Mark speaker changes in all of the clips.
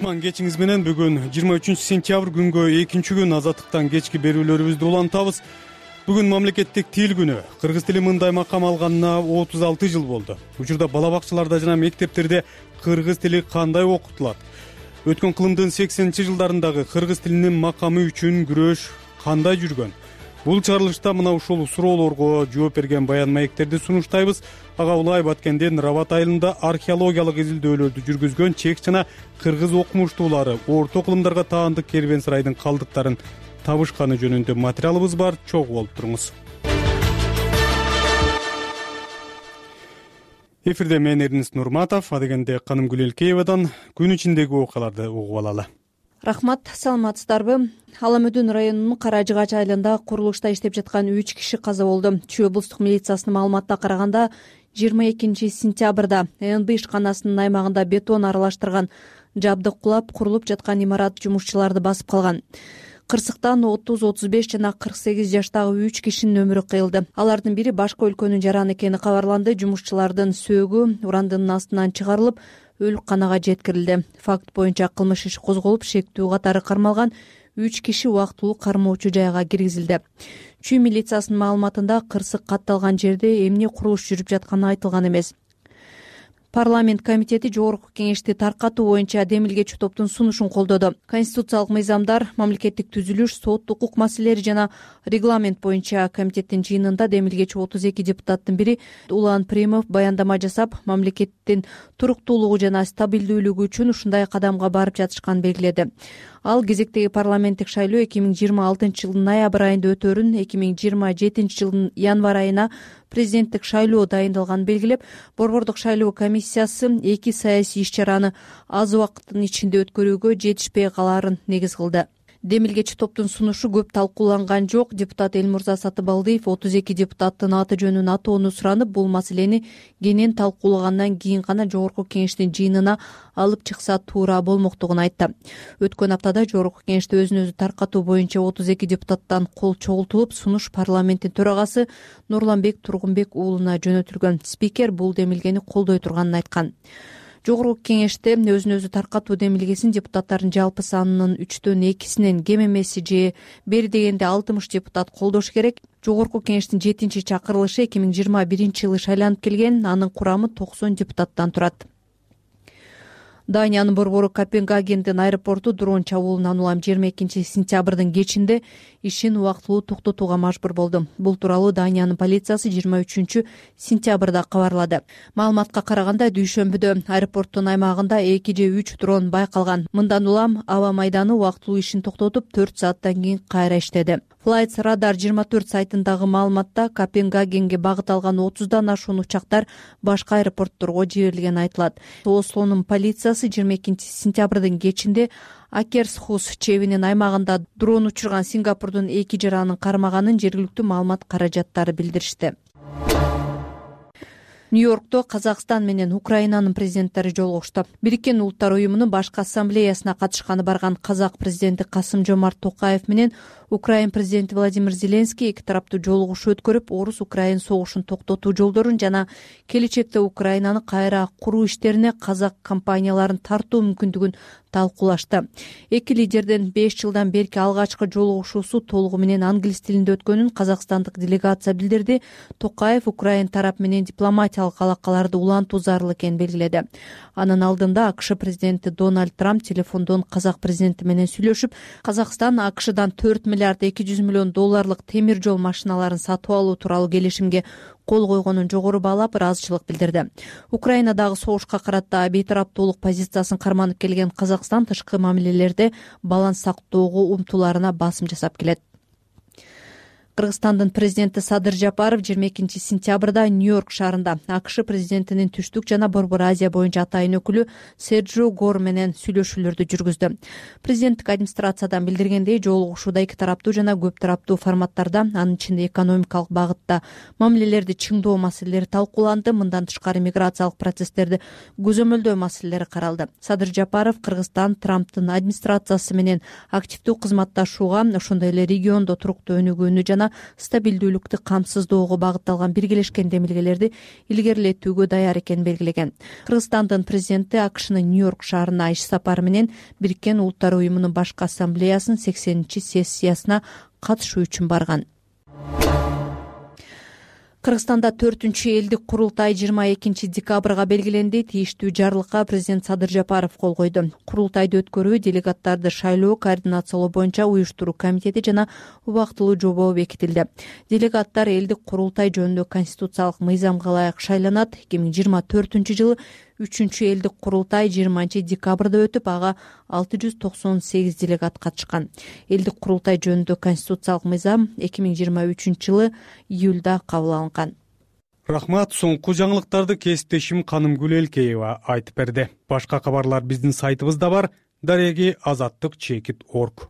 Speaker 1: кутман кечиңиз менен. Бүгүн 23-сентябрь күнгө экинчи күн азаттыктан кечки берүүлөрүбүздү улантабыз. Бүгүн мамлекеттик тил күнү. Кыргыз тили мындай макам алганына 36 жыл болду. Учурда бала бакчаларда жана мектептерде кыргыз тили кандай окутулат? Өткөн кылымдын 80-жылдарындагы кыргыз тилинин макамы үчүн күрөш кандай жүргөн? Бул чыгарылышта мына ушул суроолорго жооп берген баян маектерди сунуштайбыз. Ага Улай Баткендин Рабат айылында археологиялык изилдөөлөрдү жүргүзгөн чек жана кыргыз окумуштуулары орто кылымдарга таандык кербен-сарайдын калдыктарын табышканы жөнүндө материалыбыз бар. Чогуу болуп туруңуз. Эфирде мен Эрнис Нурматов, адегенде Каным Гүлелкеевадан күн ичиндеги окуяларды угуп алалы.
Speaker 2: Рахмат, саламатсыздарбы? Ала Мөдөн районунун Кара Жыгач айылында курулушта иштеп жаткан 3 киши каза болду. Чүй облустук милициясынын маалыматына караганда 22-сентябрда НБ ишканасынын аймагында бетон аралаштырган жабдык кулап, курулуп жаткан имарат жумушчуларды басып калган. Кырсыктан 30-35 жана 48 жаштагы 3 кишинин өмүрү кыйылды. Алардын бири башка өлкөнүн жараны экени кабарланды. Жумушчулардын сөөгү урандынын астынан чыгарылып, өлканага жеткирилди. Факт боюнча кылмыш иши козголуп, шектүү катары кармалган 3 киши убактылуу кармоочу жайга киргизилди. Чүй милициясынын маалыматында кырсык катталган жерде эмне курулуш жүрүп жатканы айтылган эмес. Парламент комитети жогорку кеңешти таркатуу боюнча демилгечи топтун сунушун колдоду. Конституциялык мыйзамдар, мамлекеттик түзүлүш, сот, укук маселелери жана регламент боюнча комитеттин жыйынында демилгечи 32 депутаттын бири Улан Примов баяндама жасап, мамлекеттин туруктуулугу жана стабилдүүлүгү үчүн ушундай кадамга барып жатышканын белгиледи. Ал кезектеги парламенттик шайлоо 2026 жылдын ноябрь айында өтөрүн, 2027 жылдын январь айына президенттик шайлоо дайындалганын белгилеп, борбордук шайлоо комиссиясы эки саясий иш-чараны аз убакыттын ичинде өткөрүүгө жетишпей калаарын негиз кылды. Демилгечи топтун сунушу көп талкууланган жок. Депутат Элмурза Сатыбалдиев 32 депутаттын аты жөнүн атоону суранып, бул маселени кенен талкуулагандан кийин гана жогорку кеңештин жыйынына алып чыкса туура болмоктугун айтты. Өткөн аптада жогорку кеңеште өзүн өзү таркатуу боюнча 32 депутаттан кол чогултулуп, сунуш парламенттин төрагасы Нурланбек Тургунбек уулуна жөнөтүлгөн. Спикер бул демилгени колдой турганын айткан. Жогорку кеңеште өзүн өзү таркатуу демилгесин депутаттардын жалпы санынын 3/2 кем эмеси же бери дегенде 60 депутат колдош керек. Жогорку кеңештин 7-чакырылышы 2021 жылы шайланып келген, анын курамы 90 депутаттан турат. Даниянын борбору Копенгагендин аэропорту дрон чабуулунан улам 22-сентябрдын кечинде ишин убактылуу токтотууга мажбур болду. Бул тууралуу Даниянын полициясы 23-сентябрда кабарлады. Маалыматка караганда, дүйшөмбүдө аэропорттун аймагында 2 же 3 дрон байкалган. Мындан улам аба майданы убактылуу ишин токтотуп, 4 сааттан кийин кайра иштеди. Flights Radar 24 сайтындагы маалыматта Копенгагенге багыт алган 30дан ашуун учактар башка аэропортторго жиберилгени айтылат. Ослонун полициясы 22-сентябрдын кечинде Акерсхус чебинин аймагында дрон учурган Сингапурдун 2 жаранын кармаганын жергиликтүү маалымат каражаттары билдиришти. Нью-Йоркто Казакстан менен Украинанын президенттери жолугушту. Бириккен Улуттар уюмунун башкы ассамблеясына катышканы барган казак президенти Касым-Жомарт Токаев менен Украин президенти Владимир Зеленский эки тараптуу жолугушуу өткөрүп, Орус-Украин согушун токтотуу жолдорун жана келечекте Украинаны кайра куруу иштерине казак компанияларын тартуу мүмкүндүгүн талкуулашты. Эки лидердин 5 жылдан берки алгачкы жолугушуусу толугу менен англис тилинде өткөнүн казакстандык делегация билдирди. Токаев Украин тарап менен дипломатиялык алакаларды улантуу зарыл экенин белгиледи. Анын алдында АКШ президенти Дональд Трамп телефондон казак президенти менен сүйлөшүп, Казакстан АКШдан 4 миллиард 200 миллион долларлык темир жол машиналарын сатып алуу тууралуу келишимге кол койгонун жогору баалап, ыраазычылык билдирди. Украинадагы согушка карата бейтараптуулук позициясын карманып келген Казакстан тышкы мамилелерде баланс сактоого умтуларына басым жасап келет. Кыргызстандын президенти Садыр Жапаров 22-сентябрда Нью-Йорк шаарында АКШ президентинин түштүк жана Борбор Азия боюнча атайын өкүлү Серджио Гор менен сүйлөшүүлөрдү жүргүздү. Президенттик администрациядан билдиргендей, жолугушууда эки тараптуу жана көп тараптуу форматтарда, анын ичинде экономикалык багытта мамилелерди чыңдоо маселелери талкууланды. Мындан тышкары миграциялык процесстерди көзөмөлдөө маселелери каралды. Садыр Жапаров Кыргызстан Трамптын администрациясы менен активдүү кызматташууга, ошондой эле региондо туруктуу өнүгүүнү жана жана стабилдүүлүктү камсыздоого багытталган биргелешкен демилгелерди илгерилетүүгө даяр экенин белгилеген. Кыргызстандын президенти АКШнын Нью-Йорк шаарына иш сапары менен Бириккен Улуттар уюмунун башкы ассамблеясынын 80-сессиясына катышуу үчүн барган. Кыргызстанда 4-чү элдик курултай 22 декабрга белгиленди. Тийиштүү жарлыкка президент Садыр Жапаров кол койду. Курултайды өткөрүү, делегаттарды шайлоо, координациялоо боюнча уюштуруу комитети жана убактылуу жобо бекитилди. Делегаттар элдик курултай жөнүндө конституциялык мыйзамга ылайык шайланат. 2024-жылы 3-чү элдик курултай 20 декабрда өтүп, ага 698 делегат катышкан. Элдик курултай жөнүндө конституциялык мыйзам 2023-жылы июлда кабыл алынган.
Speaker 1: Рахмат. Соңку жаңылыктарды кесиптешим Канымгүл Элкеева айтып берди. Башка кабарлар биздин сайтыбызда бар. Дареги azatlyk.org.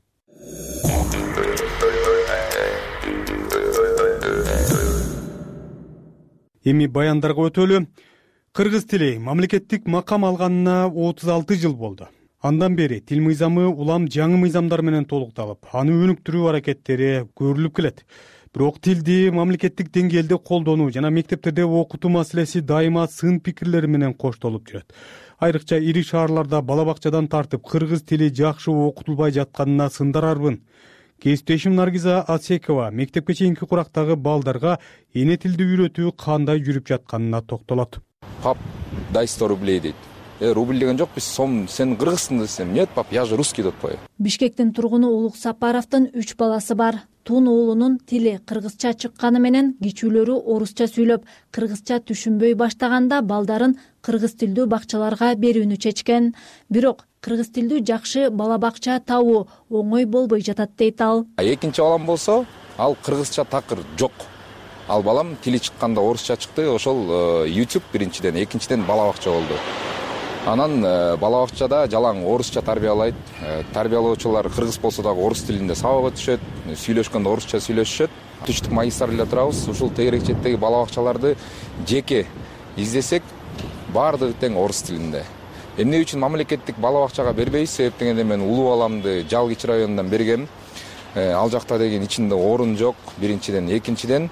Speaker 1: Эми баяндарга өтөлү. Кыргыз тили мамлекеттик макам алганына 36 жыл болду. Андан бери тил мыйзамы улам жаңы мыйзамдар менен толукталып, аны өнүктүрүү аракеттери көрүлүп келет. Бирок тилди мамлекеттик деңгээлде колдонуу жана мектептерде окутуу маселеси дайыма сын пикирлер менен коштолуп жүрөт. Айрыкча ири шаарларда бала бакчадан тартып кыргыз тили жакшы окутулбай жатканына сындар арбын. Кесиптешим Наргиза Асекова мектепке чейинки курактагы балдарга эне тилди үйрөтүү кандай жүрүп жатканына токтолот.
Speaker 3: Пап, дай 100 рублей дейт. Рубль деген жок, биз сом, сен кыргызсың десем, нет, пап, я же русский деп коет.
Speaker 4: Бишкектин тургуну Улук Сапаровдун 3 баласы бар. Тун уулунун тили кыргызча чыкканы менен кичүүлөрү орусча сүйлөп, кыргызча түшүнбөй баштаганда балдарын кыргыз тилдүү бакчаларга берүүнү чечкен. Бирок кыргыз тилдүү жакшы бала бакча табуу оңой болбой жатат дейт ал.
Speaker 3: Экинчи балам болсо, ал кыргызча такыр жок. Ал балам тили чыкканда орусча чыкты, ошол YouTube биринчиден, экинчиден бала бакча болду. Анан бала бакчада жалаң орусча тарбиялайт. Тарбиялоочулар кыргыз болсо дагы орус тилинде сабакка түшөт, сүйлөшкөндө орусча сүйлөшүшөт. Түштүк магистр эле турабыз. Ушул тегерекчеттеги бала бакчаларды жеке издесек, баардыгы тең орус тилинде. Эмне үчүн мамлекеттик бала бакчага бербейбиз? Себеп дегенде мен улуу баламды Жалгич районунан бергем. Ал жакта деген ичинде орун жок, биринчиден, экинчиден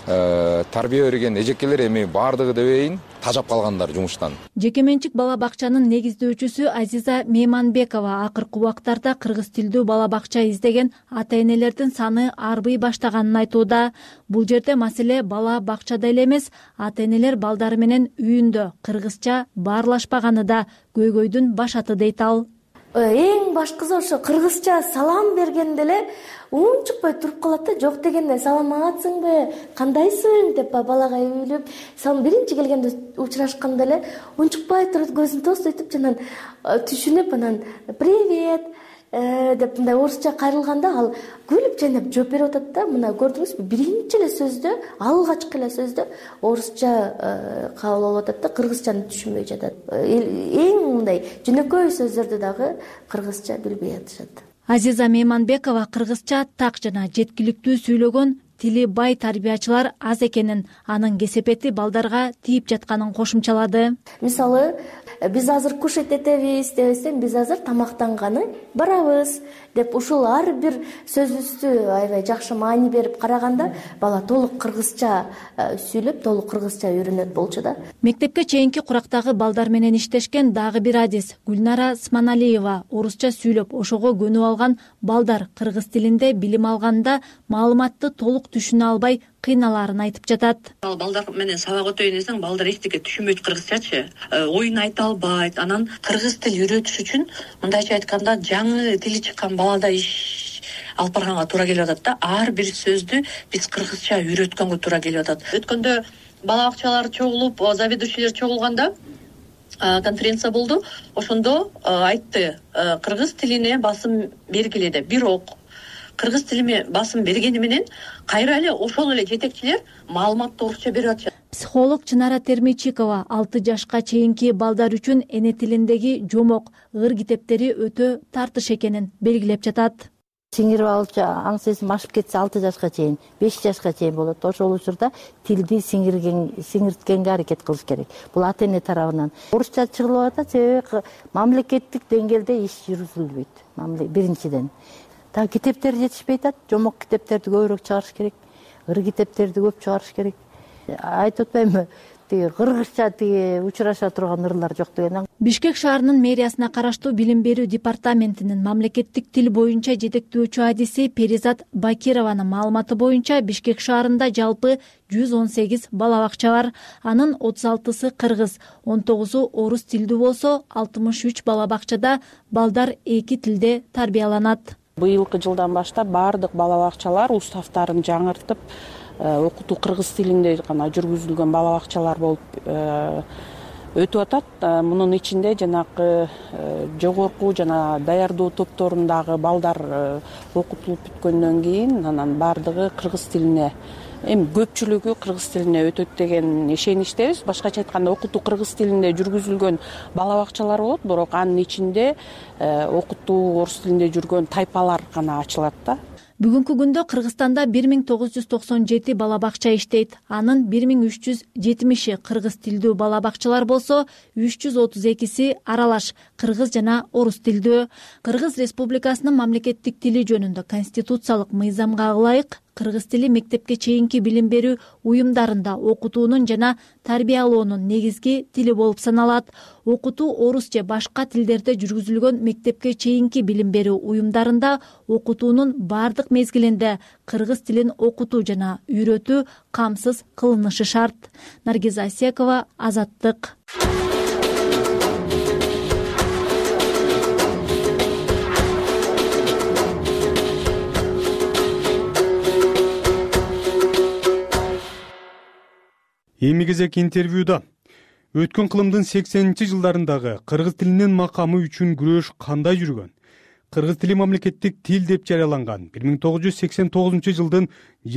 Speaker 3: тарбия берген эжекелер эми баардыгы дебейин тажап калгандар жумуштан.
Speaker 4: Жекеменчик бала бакчанын негиздөөчүсү Азиза Мейманбекова акыркы убактарда кыргыз тилдүү бала бакча издеген ата-энелердин саны арбый баштаганын айтууда. Бул жерде маселе бала бакчада эле эмес, ата-энелер балдары менен үйүндө кыргызча баарлашпаганы да көйгөйдүн башаты дейт ал.
Speaker 5: Эң башкысы ошо кыргызча салам бергенде эле унчукпай туруп калат да, жок дегенде саламатсыңбы, кандайсың деп балага үйлүп, биринчи келгенде учурашканда эле унчукпай туруп көзүн тостойтуп жанан түшүнүп, анан привет деп мындай орусча кайрылганда ал күлүп жайнап жооп берип атат да. Мына көрдүңүзбү, биринчи эле сөздө, алгачкы эле сөздө орусча кабыл алып атат да, кыргызчаны түшүнбөй жатат. Эң мындай жөнөкөй сөздөрдү дагы кыргызча билбей атышат.
Speaker 4: Азиза Мейманбекова кыргызча так жана жеткиликтүү сүйлөгөн тили бай тарбиячылар аз экенин, анын кесепети балдарга тийип жатканын кошумчалады.
Speaker 5: Мисалы, биз азыр кушать этебиз дебесем, биз азыр тамактанганы барабыз деп ушул ар бир сөзүбүздү аябай жакшы маани берип караганда бала толук кыргызча сүйлөп, толук кыргызча үйрөнөт болчу да.
Speaker 4: Мектепке чейинки курактагы балдар менен иштешкен дагы бир адис Гүлнара Сманалиева орусча сүйлөп, ошого көнүп алган балдар кыргыз тилинде билим алганда маалыматты толук түшүнө албай кыйналарын айтып жатат.
Speaker 6: Балдар менен сабак өтөйүн десең, балдар эчтеке түшүнбөйт кыргызчачы. Оюн айта албайт. Анан кыргыз тил үйрөтүш үчүн мындайча айтканда жаңы тили чыккан балада иш алып барганга туура келип атат да. Ар бир сөздү биз кыргызча үйрөткөнгө туура келип атат. Өткөндө бала бакчалар чогулуп, заведующийлер чогулганда конференция болду. Ошондо айтты, кыргыз тилине басым бергиле. Бирок кыргыз тилиме басым бергени менен кайра эле ошол эле жетекчилер маалыматты орусча берип атышат.
Speaker 4: Психолог Чынара Термичикова 6 жашка чейинки балдар үчүн эне тилиндеги жомок, ыр китептери өтө тартыш экенин белгилеп жатат.
Speaker 7: Сиңирип алчу аң сезим ашып кетсе 6 жашка чейин, 5 жашка чейин болот. Ошол учурда тилди сиңирткенге аракет кылыш керек. Бул ата-эне тарабынан. Орусча чыгылып атат, себеби мамлекеттик деңгээлде иш жүргүзүлбөйт. Биринчиден. Китептер жетишпей атат, жомок китептерди көбүрөөк чыгарыш керек. ыр китептерди көп чыгарыш керек. Айтып атпаймынбы, тиги кыргызча тиги учураша турган ырлар жок деген.
Speaker 4: Бишкек шаарынын мэриясына караштуу билим берүү департаментинин мамлекеттик тил боюнча жетектөөчү адиси Перизат Бакированын маалыматы боюнча Бишкек шаарында жалпы 118 бала бакча бар. Анын 36сы кыргыз, 19-у орус тилдүү болсо, 63 бала бакчада балдар эки тилде тарбияланат.
Speaker 8: Быйылкы жылдан баштап баардык бала бакчалар уставтарын жаңыртып, окутуу кыргыз тилинде гана жүргүзүлгөн бала бакчалар болуп өтүп атат. Мунун ичинде жанагы жогорку жана даярдоо топторундагы балдар окутулуп бүткөндөн кийин анан баардыгы кыргыз тилине, эми көпчүлүгү кыргыз тилине өтөт деген ишеништебиз. Башкача айтканда окутуу кыргыз тилинде жүргүзүлгөн бала бакчалар болот, бирок анын ичинде окутуу орус тилинде жүргөн тайпалар гана ачылат да.
Speaker 4: Бүгүнкү күндө Кыргызстанда 1997 бала бакча иштейт. Анын 1370 кыргыз тилдүү бала бакчалар болсо, 332си аралаш кыргыз жана орус тилдүү. Кыргыз Республикасынын мамлекеттик тили жөнүндө конституциялык мыйзамга ылайык кыргыз тили мектепке чейинки билим берүү уюмдарында окутуунун жана тарбиялоонун негизги тили болуп саналат. Окутуу орус же башка тилдерде жүргүзүлгөн мектепке чейинки билим берүү уюмдарында окутуунун бардык мезгилинде кыргыз тилин окутуу жана үйрөтүү камсыз кылынышы шарт. Наргиза Асекова, Азаттык.
Speaker 1: Эми кезек интервьюда. Өткөн кылымдын 80-жылдарындагы кыргыз тилинин макамы үчүн күрөш кандай жүргөн? Кыргыз тили мамлекеттик тил деп жарыяланган 1989 жылдын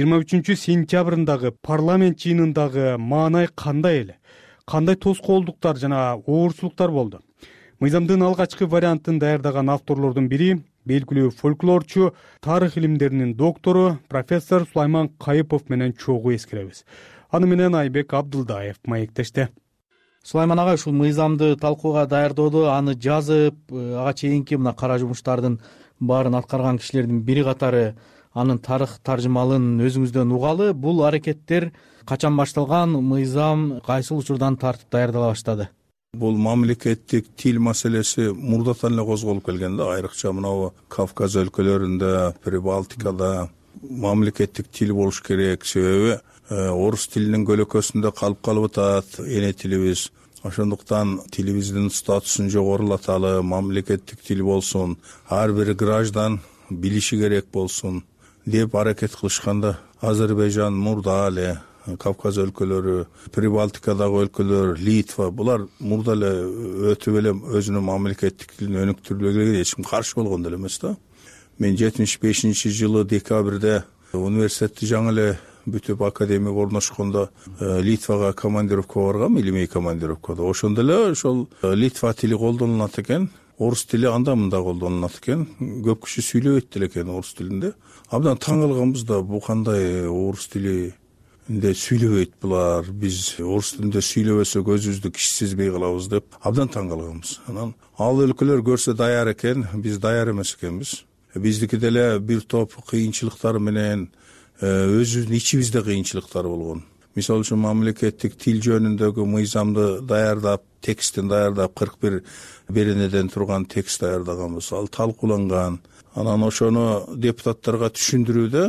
Speaker 1: 23 сентябрындагы парламент жыйынындагы маанай кандай эле? Кандай тоскоолдуктар жана оорчулуктар болду? Мыйзамдын алгачкы вариантын даярдаган авторлордун бири белгилүү фольклорчу, тарых илимдеринин доктору профессор Сулайман Кайыпов менен чогуу эскеребиз. Аны менен Айбек Абдылдаев маектешти.
Speaker 9: Сулайман ага, ушул мыйзамды талкууга даярдоодо, аны жазып, ага чейинки мына кара жумуштардын баарын аткарган кишилердин бири катары анын тарых таржымалын өзүңүздөн угалы. Бул аракеттер качан башталган, мыйзам кайсыл учурдан тартып даярдала баштады?
Speaker 10: Бул мамлекеттик тил маселеси мурдатан эле козголуп келген да, айрыкча мына Кавказ өлкөлөрүндө, Прибалтикада мамлекеттик тил болуш керек. Себеби орус тилинин көлөкөсүндө калып атат эне тилибиз. Ошондуктан тилибиздин статусун жогорулаталы, мамлекеттик тил болсун, ар бир граждан билиши керек болсун деп аракет кылышканда, Азербайжан мурда эле, Кавказ өлкөлөрү, Прибалтикадагы өлкөлөр, Литва, булар мурда эле өтүп эле өзүнүн мамлекеттик тилин өнүктүрүлгөнгө эч ким каршы болгон деле эмес да. Мен 75-жылы декабрда университетти жаңы эле бүтүп академияга орношкондо Литвага командировка баргам, илимий командировкада. Ошондо эле ошол Литва тили колдонулат экен, орус тили анда мында колдонулат экен. Көп киши сүйлөбөйт деле экен орус тилинде. Абдан таң калганбыз да, бу кандай орус тилинде сүйлөбөйт булар, биз орус тилинде сүйлөбөсөк өзүбүздү кичсизбей калабыз деп абдан таң калганбыз. Анан ал өлкөлөр көрсө даяр экен, биз даяр эмес экенбиз. Биздики деле бир топ кыйынчылыктар менен өзүбүздүн ичибизде кыйынчылыктар болгон. Мисалы үчүн мамлекеттик тил жөнүндөгү мыйзамды даярдап, текстин даярдап, 41 беренеден турган текст даярдаганбыз. Ал талкууланган. Анан ошону депутаттарга түшүндүрүүдө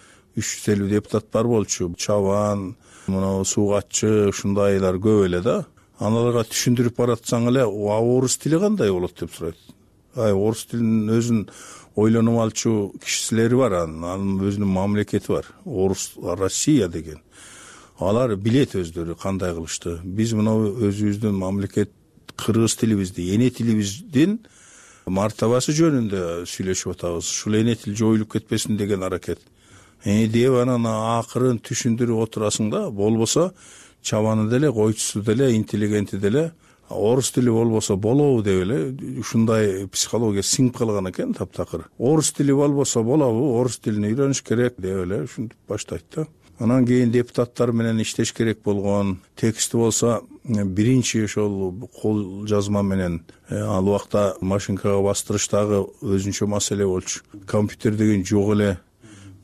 Speaker 10: 350 депутат бар болчу. Чабан, мына суугатчы, ушундайлар көп эле да. Аналарга түшүндүрүп баратсаң эле, орус тили кандай болот деп сурайт. Орус тилинин өзүн ойлонуп алчу кишилери бар, анын өзүнүн мамлекети бар. Орус Россия деген. Алар билет өздөрү кандай кылышты. Биз мына өзүбүздүн мамлекет кыргыз тилибизди, эне тилибиздин мартабасы жөнүндө сүйлөшүп атабыз. Ушул эне тил жоюлуп кетпесин деген аракет. Деп анан акырын түшүндүрүп отурасың да, болбосо чабаны деле, койчусу деле, интеллигенти деле орус тили болбосо болобу деп эле ушундай психология сиңип калган экен таптакыр. Орус тили болбосо болобу, орус тилин үйрөнүш керек деп эле ушинтип баштайт да. Анан кийин депутаттар менен иштеш керек болгон. Тексти болсо биринчи ошол кол жазма менен ал убакта машинкага бастырыштагы өзүнчө маселе болчу. Компьютер деген жок эле.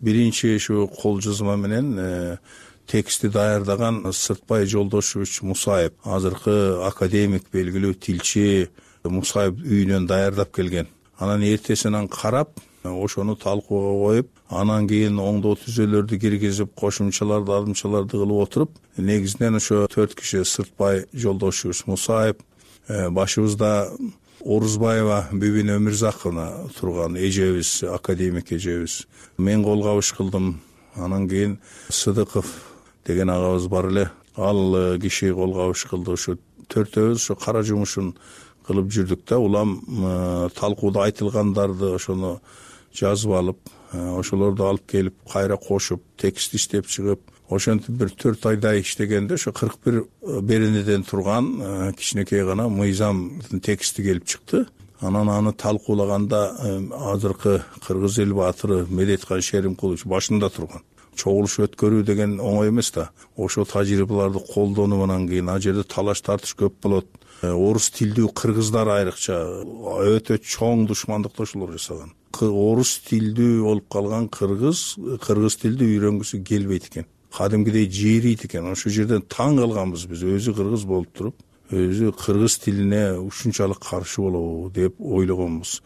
Speaker 10: биринчи ушу кол жазма менен текстти даярдаган Сыртбай Жолдошевич Мусаев, азыркы академик, белгилүү тилчи Мусаев үйүнөн даярдап келген. Анан эртесинен карап, ошону талкууга коюп, анан кийин оңдоо түзөлөрдү киргизип, кошумчаларды, ардымчаларды кылып отуруп, негизинен ошо 4 киши Сыртбай Жолдошевич Мусаев, башыбызда Орузбаева Бибин Өмүрзаковна турган эжебиз, академик эжебиз. Мен кол кабыш кылдым. Анан кийин Сыдыков деген агабыз бар эле, ал киши кол кабыш кылды. Ошо төртөөбүз ошо кара жумушун кылып жүрдүк да, улам талкууда айтылгандарды ошону жазып алып, ошолорду алып келип кайра кошуп, текст иштеп чыгып, ошентип бир 4 айдай иштегенде ошо 41 беренеден турган кичинекей гана мыйзамдын тексти келип чыкты. Анан аны талкуулаганда азыркы кыргыз эл баатыры Медеткан Шеримкулович башында турган. Чогулуш өткөрүү деген оңой эмес да. Ошо тажрыйбаларды колдонуп, кийин ал жерде талаш тартыш көп болот. Орус тилдүү кыргыздар айрыкча өтө чоң душмандыкташуулар жасаган. Орус тилдүү болуп калган кыргыз тилди үйрөнгүсү келбейт экен. Кадимгидей жээрийт экен. Ошол жерден таң калганбыз биз, өзү кыргыз болуп туруп, өзү кыргыз тилине ушунчалык каршы болобу деп ойлогонбуз.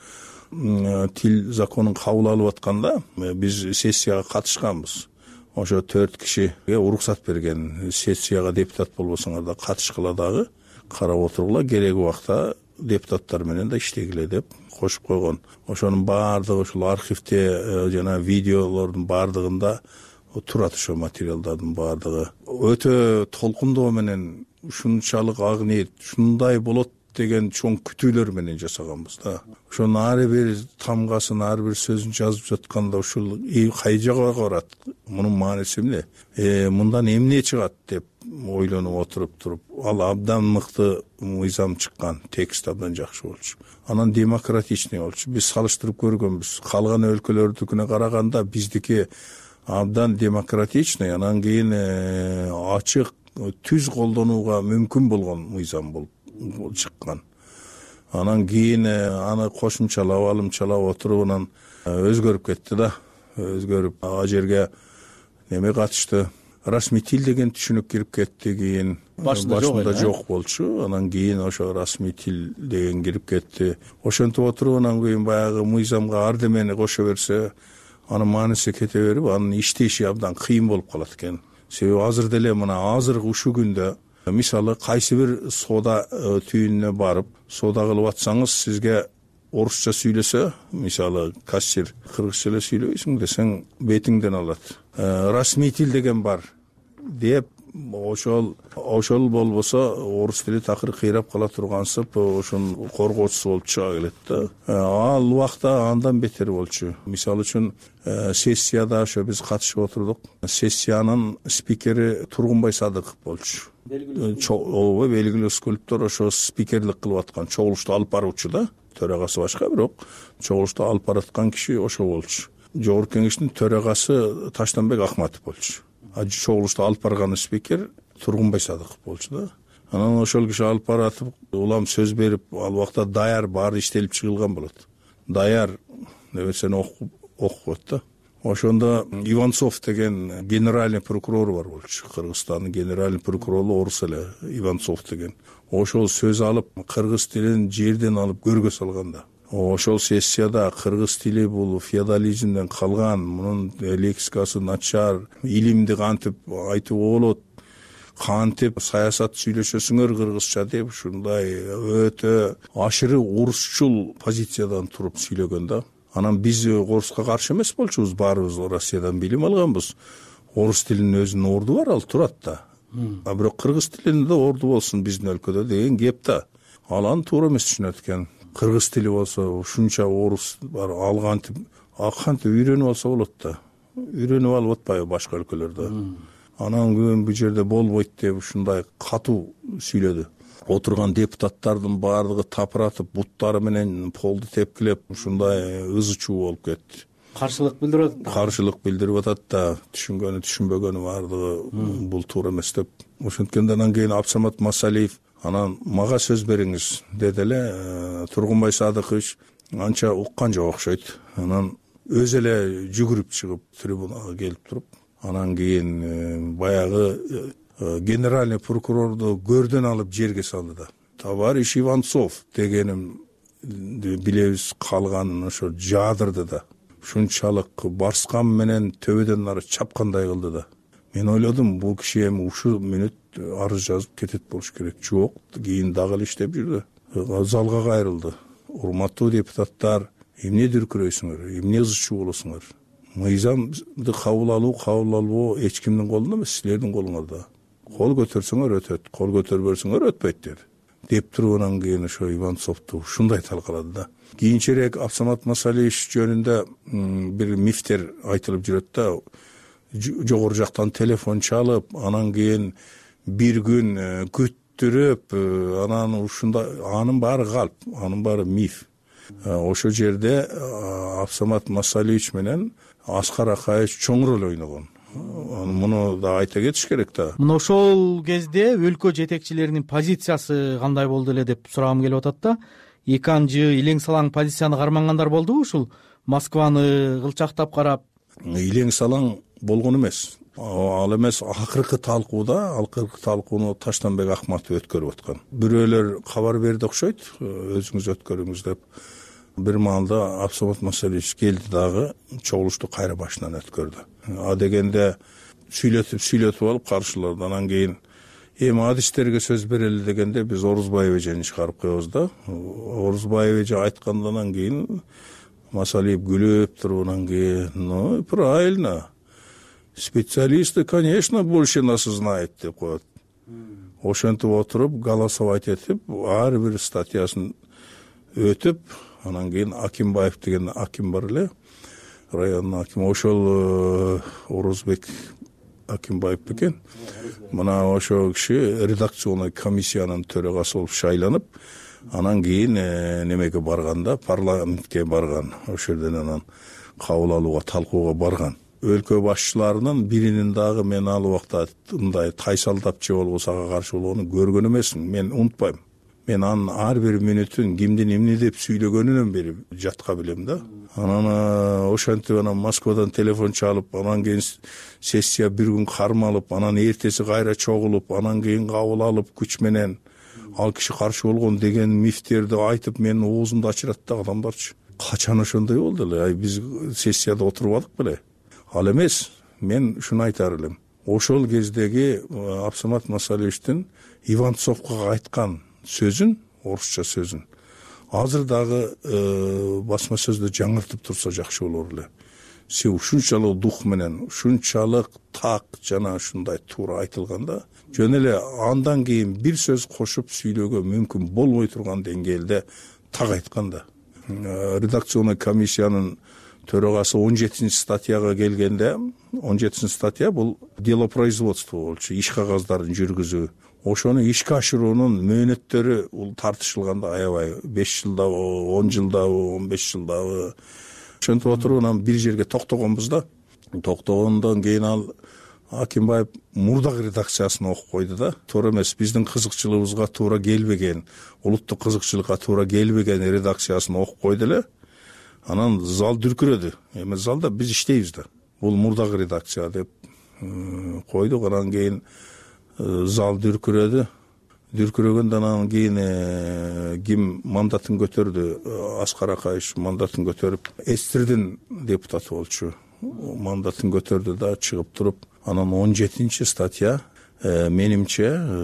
Speaker 10: Тил законун кабыл алып атканда биз сессияга катышканбыз. Ошо 4 кишиге уруксат берген. Сессияга депутат болбосоңор да катышкыла дагы, карап отургула, кереги убакта депутаттар менен да иштегиле деп кошуп койгон. Ошонун баардыгы ушул архивде жана видеолордун баардыгында турат, ошо материалдардын баардыгы. Өтө толкундоо менен ушунчалык ак ниет, ушундай болот деген чоң күтүүлөр менен жасаганбыз да. Ошонун ар бир тамгасын, ар бир сөзүн жазып жатканда ушул кай жака барат, мунун мааниси эмне, мындан эмне чыгат деп ойлонуп отуруп туруп, ал абдан мыкты мыйзам чыккан, текст абдан жакшы болчу. Анан демократичный болчу. Биз салыштырып көргөнбүз. Калган өлкөлөрдүкүнө караганда биздики абдан демократичный, анан кийин ачык, түз колдонууга мүмкүн болгон мыйзам болуп чыккан. Анан кийин аны кошумчалап, алымчалап отуруп, анан өзгөрүп кетти да. Өзгөрүп, ага жерге неме катышты, расмий тил деген түшүнүк кирип кетти. Кийин башында жок болчу. Анан кийин ошо расмий тил деген кирип кетти. Ошентип отуруп, анан кийин баягы мыйзамга ар демени кошо берсе, анын мааниси кете берип, анын иштеши абдан кыйын болуп калат экен. Себеби азыр деле мына азыркы ушул күндө мисалы кайсы бир соода түйүнүнө барып, соода кылып атсаңыз, сизге орусча сүйлөсө, мисалы кассир кыргызча эле сүйлөбөйсүң десең, бетиңден алат. Расмий тил деген бар деп, ошол болбосо орус тили такыр кыйрап кала тургансып, ошонун коргоочусу болуп чыга келет да. Ал убакта андан бетер болчу. Мисалы үчүн сессияда ошо биз катышып отурдук. Сессиянын спикери Тургунбай Садыков болчу. Белгилүү скульптор, ошо спикерлик кылып аткан, чогулушту алып баруучу да. Төрагасы башка, бирок чогулушту алып бараткан киши ошо болчу. Жогорку кеңештин төрагасы Таштанбек Акматов болчу. Чогулушту алып барган спикер Тургунбай Садыков болчу да. Анан ошол киши алып баратып, улам сөз берип, ал убакта даяр баары иштелип чыгылган болот. Даяр нерсени окуп да. Ошондо Иванцов деген генеральный прокурор бар болчу. Кыргызстандын генеральный прокурору орус эле, Иванцов деген. Ошол сөз алып, кыргыз тилин жерден алып көргө салганда. Ошол сессияда кыргыз тили бул феодализмден калган, мунун лексикасы начар, илимди кантип айтууга болот, кантип саясат сүйлөшөсүңөр кыргызча деп, ушундай өтө ашыры орусчул позициядан туруп сүйлөгөн да. Анан биз оруска каршы эмес болчубуз, баарыбыз Россиядан билим алганбыз. Орус тилинин өзүнүн орду бар, ал турат да. А бирок кыргыз тилинде орду болсун биздин өлкөдө деген кеп да. Ал аны туура эмес түшүнөт экен. Кыргыз тили болсо ушунча орус бар, ал кантип үйрөнүп алса болот да. Үйрөнүп алып атпайбы башка өлкөлөрдө. Анан бул жерде болбойт деп ушундай катуу сүйлөдү. Отурган депутаттардын баардыгы тапыратып, буттары менен полду тепкилеп, ушундай ызы чуу болуп кетти.
Speaker 9: Каршылык билдирип атат да, түшүнгөнү түшүнбөгөнү баардыгы бул туура эмес деп. Ошенткенде анан кийин Абсамат Масалиев анан мага сөз бериңиз деди эле. Тургунбай Садыкович анча уккан жок окшойт. Анан
Speaker 10: өзү эле жүгүрүп чыгып трибунага келип туруп, анан кийин баягы генеральный прокурорду көрдөн алып жерге салды да. Товарищ Иванцов дегенимди билебиз калганын ошо жаадырды да. Ушунчалык барскан менен төбөдөн нары чапкандай кылды да. Мен ойлодум, бул киши эми ушул мүнөт арыз жазып кетет болуш керек. Жок, кийин дагы эле иштеп жүрдү. Залга кайрылды. Урматтуу депутаттар, эмне дүркүрөйсүңөр, эмне ызы чуу болосуңар? Мыйзамды кабыл алуу эч кимдин колунда эмес, силердин колуңарда. Кол көтөрсөңөр өтөт, кол көтөрбөсөңөр өтпөйт деди. Деп туруп анан кийин ошо Иванцовду ушундай талкалады да. Кийинчерээк Абсамат Масалиевич жөнүндө бир мифтер айтылып жүрөт да. Жогору жактан телефон чалып, анан кийин бир күн күттүрүп, анан ушундай, анын баары калп, анын баары миф. Ошол жерде Абсамат Масалиевич менен Аскар Акаевич чоң роль ойногон. Муну да айта кетиш керек да.
Speaker 9: Мына ошол кезде өлкө жетекчилеринин позициясы кандай болду эле деп сурагым келип атат да. Эки анжы илең салаң позицияны кармангандар болдубу ушул? Москваны кылчактап карап.
Speaker 10: Илең салаң болгон эмес. Ал эмес, акыркы талкууну Таштанбек Акматов өткөрүп аткан. Бирөөлөр кабар берди окшойт, өзүңүз өткөрүңүз деп. Бир маалда Абсамат Масалиевич келди дагы, чогулушту кайра башынан өткөрдү. А дегенде сүйлөтүп алып каршыларды. Анан кийин эми адистерге сөз берели дегенде биз Орузбаев эжени чыгарып коебуз да. Орузбаев эже айткандан кийин Масалиев күлүп туруп, анан кийин, ну, правильно. Специалисты, конечно, больше нас знает деп коет. Ошентип отуруп, голосовать этип, ар бир статьясын өтүп, анан кийин Акимбаев деген аким бар эле, райондун акими, ошол Орузбек Акимбаев бекен. Мына ошол киши редакционный комиссиянын төрагасы болуп шайланып, анан кийин немеге барганда, парламентке барган. Ошол жерден анан кабыл алууга, талкууга барган. Өлкө башчыларынын биринин дагы мен ал убакта мындай тайсалдап же болбосо ага каршы болгонун көргөн эмесмин. Мен унутпайм. Мен анын ар бир мүнөтүн кимдин эмне деп сүйлөгөнүнөн бери жатка билем да. Анан ошентип анан Москвадан телефон чалып, анан кийин сессия бир күн кармалып, анан эртеси кайра чогулуп, анан кийин кабыл алып күч менен ал киши каршы болгон деген мифтерди айтып менин оозумду ачырат да адамдарчы. Качан ошондой болду эле? Биз сессияда отурбадык беле? Ал эмес, мен ушуну айтар элем. Ошол кездеги Абсамат Масалиевичтин Иванцовго айткан сөзүн, орусча сөзүн, азыр дагы басма сөздө жаңыртып турса жакшы болор эле. Се ушунчалык дух менен, ушунчалык так жана ушундай туура айтылганда, жөн эле андан кийин бир сөз кошуп сүйлөөгө мүмкүн болбой турган деңгээлде так айткан да. Редакционный комиссиянын төрагасы 17 статьяга келгенде, 17 статья бул дело производства болчу, иш кагаздарын жүргүзүү. Ошону ишке ашыруунун мөөнөттөрү бул тартышылганда аябай 5 жылдабы, 10 жылдабы, 15 жылдабы. Ошентип отуруп анан бир жерге токтогонбуз да. Токтогондон кийин ал Акимбаев мурдагы редакциясын окуп койду да. Туура эмес, биздин кызыкчылыгыбызга туура келбеген, улуттук кызыкчылыкка туура келбеген редакциясын окуп койду эле. Анан зал дүркүрөдү. Эми залда биз иштейбиз да. Бул мурдагы редакция деп койдук. Анан кийин зал дүркүрөдү. Дүркүрөгөндөн анан кийин ким мандатын көтөрдү? Аскар Акаевич мандатын көтөрүп, Эстрдин депутаты болчу. Мандатын көтөрдү да, чыгып туруп, анан 17 статья менимче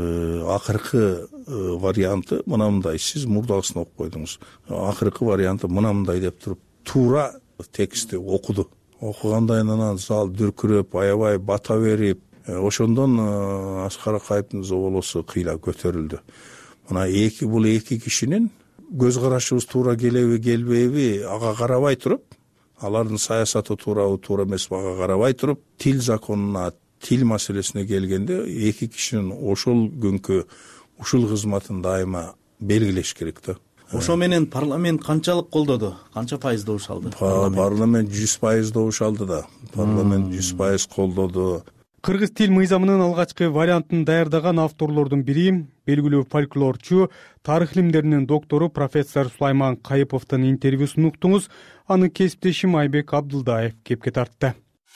Speaker 10: акыркы варианты мынандай. Сиз мурдагысын окуп койдуңуз. Акыркы варианты мынандай деп туруп, туура текстти окуду. Окугандан анан зал дүркүрөп, аябай бата берип, ошондон Аскар Акаевдин зоболосу кыйла көтөрүлдү. Мына бул эки кишинин көз карашыбыз туура келеби, келбейби ага карабай туруп, алардын саясаты туурабы, туура эмеспи ага карабай туруп, тил законуна, тил маселесине келгенде эки кишинин ошол күнкү ушул кызматын дайыма белгилеш керек да.
Speaker 9: Ошо менен парламент канчалык колдоду? Канча пайыз добуш алды?
Speaker 10: Парламент 100% добуш алды да. Парламент 100% колдоду.
Speaker 1: Кыргыз тил мыйзамынын алгачкы вариантын даярдаган авторлордун бири белгилүү фольклорчу, тарых илимдеринин доктору профессор Сулайман Кайыповдун интервьюсун уктуңуз. Аны кесиптешим Айбек Абдылдаев кепке тартты.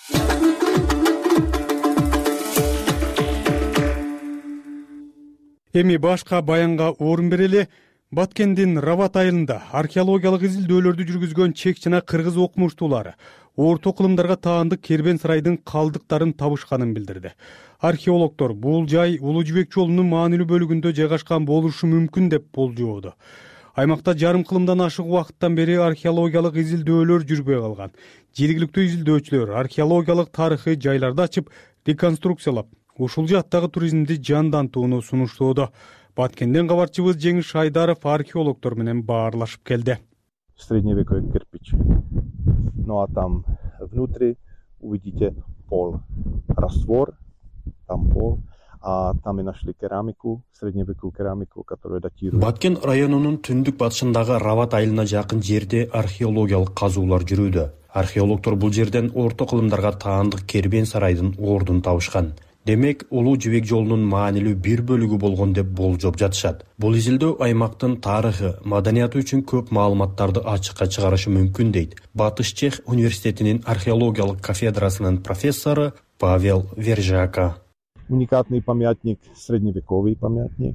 Speaker 1: Эми башка баянга орун берели. Баткендин Рават айылында археологиялык изилдөөлөрдү жүргүзгөн чек жана кыргыз окумуштуулары орто кылымдарга таандык Кербен сарайдын калдыктарын табышканын билдирди. Археологдор бул жай Улуу Жибек жолунун маанилүү бөлүгүндө жайгашкан болушу мүмкүн деп болжоодо. Аймакта жарым кылымдан ашык убакыттан бери археологиялык изилдөөлөр жүрбөй калган. Жергиликтүү изилдөөчүлөр археологиялык тарыхый жайларды ачып, реконструкциялап, ушул жактагы туризмди жандантууну сунуштоодо. Баткенден кабарчыбыз Жеңиш Айдаров археологдор менен баарлашып келди.
Speaker 11: Средневековый кирпич. Ну а там внутри увидите пол. Раствор, там пол. А там и нашли керамику, средневековую керамику, которая датирует.
Speaker 12: Баткен районунун түндүк батышындагы Рават айылына жакын жерде археологиялык казуулар жүрүүдө. Археологдор бул жерден орто кылымдарга таандык Кербен сарайдын ордун табышкан. Демек, Улуу Жибек жолунун маанилүү бир бөлүгү болгон деп болжоп жатышат. Бул изилдөө аймактын тарыхы, маданияты үчүн көп маалыматтарды ачыкка чыгарышы мүмкүн дейт Батыш Чех университетинин археологиялык кафедрасынын профессору Павел Вержака.
Speaker 11: Уникальный памятник, средневековый памятник.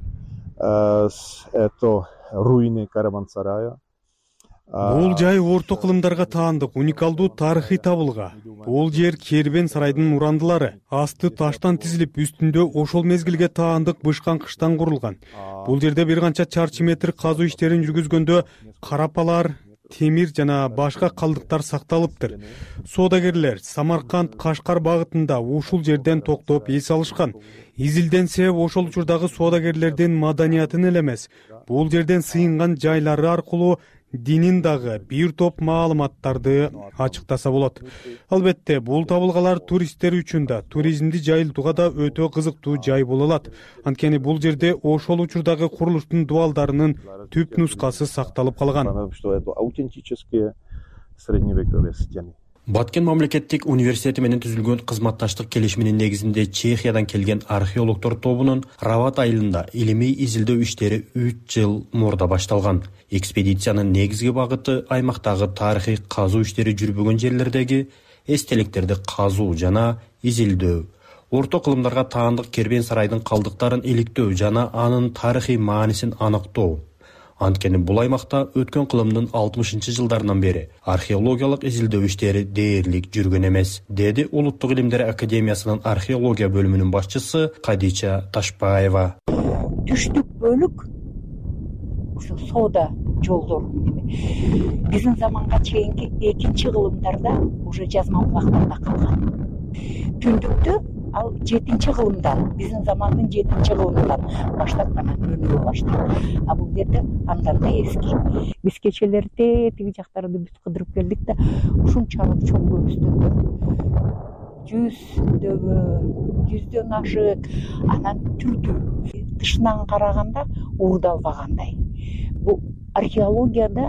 Speaker 11: Это руины караван-сарая.
Speaker 1: Бул жай орто кылымдарга таандык уникалдуу тарыхый табылга. Бул жер Кербен сарайдын урандылары. Асты таштан тизилип, үстүндө ошол мезгилге таандык бышкан кыштан курулган. Бул жерде бир канча чарчы метр казуу иштерин жүргүзгөндө карапалар, темир жана башка калдыктар сакталыптыр. Соодагерлер Самарканд, Кашкар багытында ушул жерден токтоп эс алышкан. Изилденсе, ошол учурдагы соодагерлердин маданиятын эле эмес, бул жерден сыйынган жайлары аркылуу динин дагы бир топ маалыматтарды ачыктаса болот. Албетте, бул табылгалар туристтер үчүн да, туризмди жайылтууга да өтө кызыктуу жай боло алат. Анткени бул жерде ошол учурдагы курулуштун дубалдарынын түп нускасы сакталып калган.
Speaker 12: Баткен мамлекеттик университети менен түзүлгөн кызматташтык келишиминин негизинде Чехиядан келген археологдор тобунун Рават айылында илимий изилдөө иштери 3 жыл мурда башталган. Экспедициянын негизги багыты аймактагы тарыхый казуу иштери жүрбөгөн жерлердеги эстеликтерди казуу жана изилдөө. Орто кылымдарга таандык Кербен сарайдын калдыктарын иликтөө жана анын тарыхый маанисин аныктоо. Анткени бул аймакта өткөн кылымдын 60-жылдарынан бери археологиялык изилдөө иштери дээрлик жүргөн эмес, деди Улуттук илимдер академиясынын археология бөлүмүнүн башчысы Кадича Ташпаева.
Speaker 13: Түштүк бөлүк ушу соода жолдор биздин заманга чейинки 2-кылымдарда уже жазма булактарда калган. Түндүктө ал 7-кылымда, биздин замандын 7-кылымынан баштап гана көрүнө баштады. А бул жерде андан да эски. Биз кечелерде тиги жактарды бүт кыдырып келдик да, ушунчалык чоң көбүстөндөр. 100дөн ашык, анан түрдүү. Тышынан караганда уурдалбагандай. Бул археологияда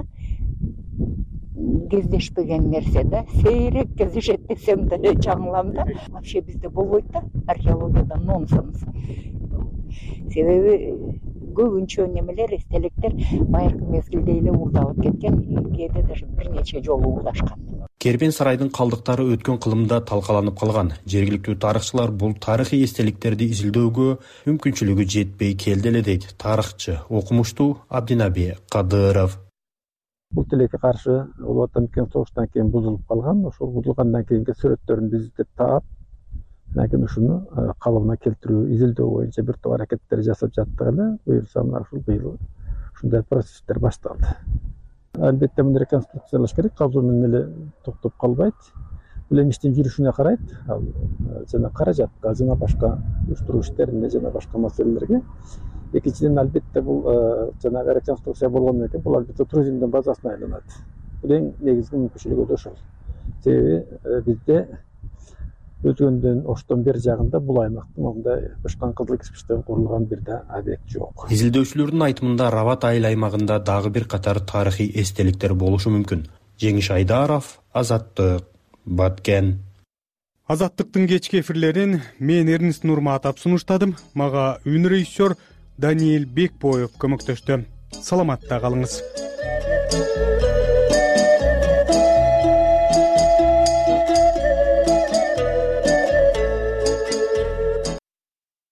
Speaker 13: кездешпеген нерсе да, сейрек кездешет десем да жаңылам да. Вообще бизде болбойт да, археологияда нонсенс. Себеби көбүнчө немелер, эстеликтер байыркы мезгилде эле уурдалып кеткен, кээде даже бир нече жолу уурдашкан.
Speaker 12: Кербен сарайдын калдыктары өткөн кылымда талкаланып калган. Жергиликтүү тарыхчылар бул тарыхый эстеликтерди изилдөөгө мүмкүнчүлүгү жетпей келди эле дейт тарыхчы, окумуштуу Абдинаби Кадыров.
Speaker 14: Бул тилекке каршы Улуу Отан согуштан кийин бузулуп калган. Ошол бузулгандан кийинки сүрөттөрүн биз издеп таап, анан кийин ушуну калыбына келтирүү, изилдөө боюнча бир топ аракеттер жасап жаттык эле. Буюрса мына ушул быйыл ушундай процесстер башталды. Албетте муну реконструкциялаш керек, казуу менен эле токтоп калбайт. Бул эми иштин жүрүшүнө карайт. Ал жана каражатка, жана башка уюштуруу иштерине, жана башка маселелерге. Экинчиден, албетте бул жанагы реконструкция болгондон кийин бул албетте туризмдин базасына айланат. Бул эң негизги мүмкүнчүлүгү ошол. Себеби бизде өткөндөн оштон бери жагында бул аймактын мындай бышкан кызыл кирпичтен курулган бир да объект жок.
Speaker 12: Изилдөөчүлөрдүн айтымында Рават айыл аймагында дагы бир катар тарыхый эстеликтер болушу мүмкүн. Жеңиш Айдаров, Азаттык, Баткен.
Speaker 1: Азаттыктын кечки эфирлерин мен Эрнест Нурматов сунуштадым. Мага үн режиссер Даниил Бекбоев көмөктөштү. Саламатта калыңыз.